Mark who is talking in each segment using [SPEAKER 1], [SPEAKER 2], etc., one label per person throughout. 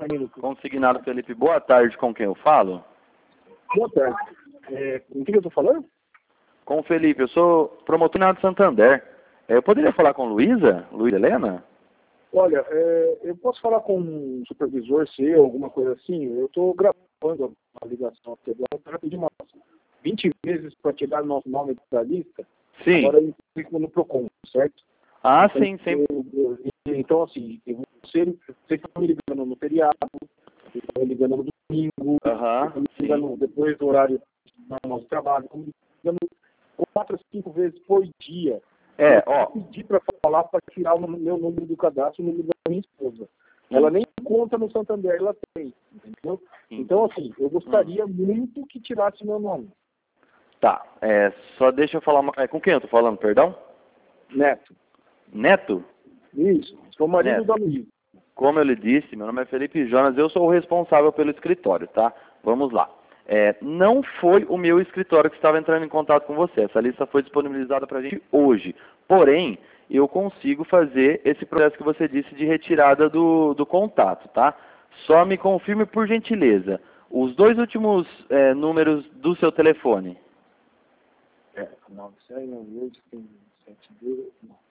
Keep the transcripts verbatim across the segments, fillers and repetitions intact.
[SPEAKER 1] Consignado Felipe, boa tarde, com quem eu falo?
[SPEAKER 2] Boa tarde. É, com quem eu estou falando?
[SPEAKER 1] Com o Felipe, eu sou promotor na de Santander. É, eu poderia falar com Luísa? Luísa Helena?
[SPEAKER 2] Olha, é, eu posso falar com um supervisor seu, alguma coisa assim? Eu estou gravando a ligação aqui agora, eu já pedi umas vinte vezes para tirar o nosso nome da lista.
[SPEAKER 1] Sim.
[SPEAKER 2] Agora eu fico no PROCON, certo?
[SPEAKER 1] Ah,
[SPEAKER 2] então,
[SPEAKER 1] sim, sim.
[SPEAKER 2] Eu, eu, então, assim, eu, você, você está me ligando no feriado, você está me ligando no domingo,
[SPEAKER 1] Aham,
[SPEAKER 2] você está me ligando depois do horário do nosso trabalho, está me ligando quatro a cinco vezes por dia.
[SPEAKER 1] É,
[SPEAKER 2] eu
[SPEAKER 1] ó.
[SPEAKER 2] pedi para falar para tirar o meu número do cadastro, o número da minha esposa. Ela
[SPEAKER 1] Hum.
[SPEAKER 2] nem conta no Santander, ela tem, entendeu?
[SPEAKER 1] Hum.
[SPEAKER 2] Então, assim, eu gostaria hum. muito que tirasse meu nome.
[SPEAKER 1] Tá, é, só deixa eu falar uma... É, com quem eu tô falando, perdão?
[SPEAKER 2] Neto.
[SPEAKER 1] Neto?
[SPEAKER 2] Isso, sou marido
[SPEAKER 1] Neto.
[SPEAKER 2] da Luísa.
[SPEAKER 1] Como eu lhe disse, meu nome é Felipe Jonas, eu sou o responsável pelo escritório, tá? Vamos lá. É, não foi o meu escritório que estava entrando em contato com você. Essa lista foi disponibilizada para a gente hoje. Porém, eu consigo fazer esse processo que você disse de retirada do, do contato, tá? Só me confirme, por gentileza, os dois últimos é, números do seu telefone.
[SPEAKER 2] É, nove sete nove oito sete dois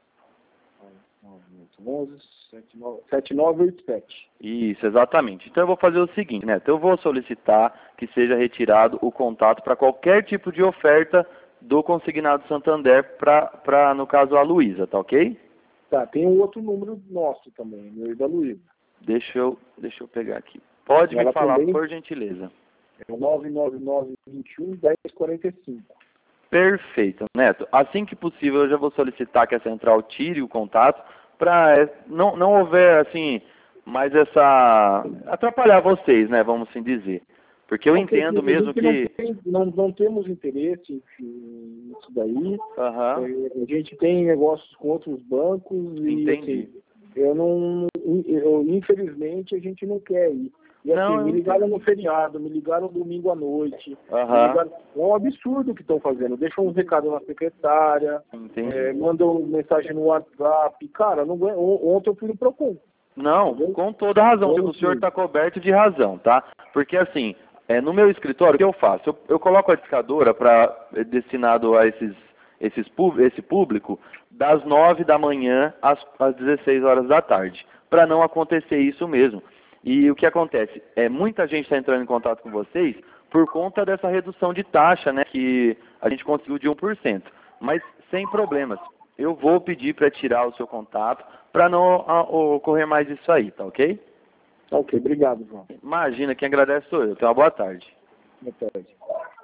[SPEAKER 2] nove sete nove oito sete.
[SPEAKER 1] Isso, exatamente. Então eu vou fazer o seguinte, Neto, eu vou solicitar que seja retirado o contato para qualquer tipo de oferta do consignado Santander para, no caso, a Luísa, tá ok?
[SPEAKER 2] Tá, tem um outro número nosso também, meu e da Luísa.
[SPEAKER 1] Deixa eu, deixa eu pegar aqui. Pode
[SPEAKER 2] Ela
[SPEAKER 1] me falar,
[SPEAKER 2] também,
[SPEAKER 1] por gentileza.
[SPEAKER 2] é o nove nove nove dois um um zero quatro cinco.
[SPEAKER 1] Perfeito, Neto. Assim que possível, eu já vou solicitar que a central tire o contato para não, não houver, assim, mais essa... atrapalhar vocês, né, vamos assim dizer. Porque eu
[SPEAKER 2] Porque
[SPEAKER 1] entendo mesmo que...
[SPEAKER 2] Não, tem, não, não temos interesse nisso daí.
[SPEAKER 1] Uhum.
[SPEAKER 2] É, a gente tem negócios com outros bancos e,
[SPEAKER 1] Entendi.
[SPEAKER 2] assim, eu não... Eu, infelizmente, a gente não quer ir. E assim,
[SPEAKER 1] Não,
[SPEAKER 2] me ligaram no feriado, me ligaram domingo à noite.
[SPEAKER 1] Uhum.
[SPEAKER 2] Ligaram, é um absurdo o que estão fazendo. Deixam um recado na secretária, é, mandam mensagem no WhatsApp. Cara, não, ontem eu fui no PROCON.
[SPEAKER 1] Não,
[SPEAKER 2] entendeu?
[SPEAKER 1] com toda razão. O senhor está coberto de razão, tá? Porque assim, é, no meu escritório, o que eu faço? Eu, eu coloco a discadora para destinado a esses, esses, esse público das nove da manhã às, às dezesseis horas da tarde, para não acontecer isso mesmo. E o que acontece? É, muita gente está entrando em contato com vocês por conta dessa redução de taxa, né, que a gente conseguiu de um por cento. Mas sem problemas. Eu vou pedir para tirar o seu contato para não a, ocorrer mais isso aí, tá ok?
[SPEAKER 2] Tá ok, obrigado, João.
[SPEAKER 1] Imagina, quem agradece sou eu. Tenha uma boa tarde.
[SPEAKER 2] Boa tarde.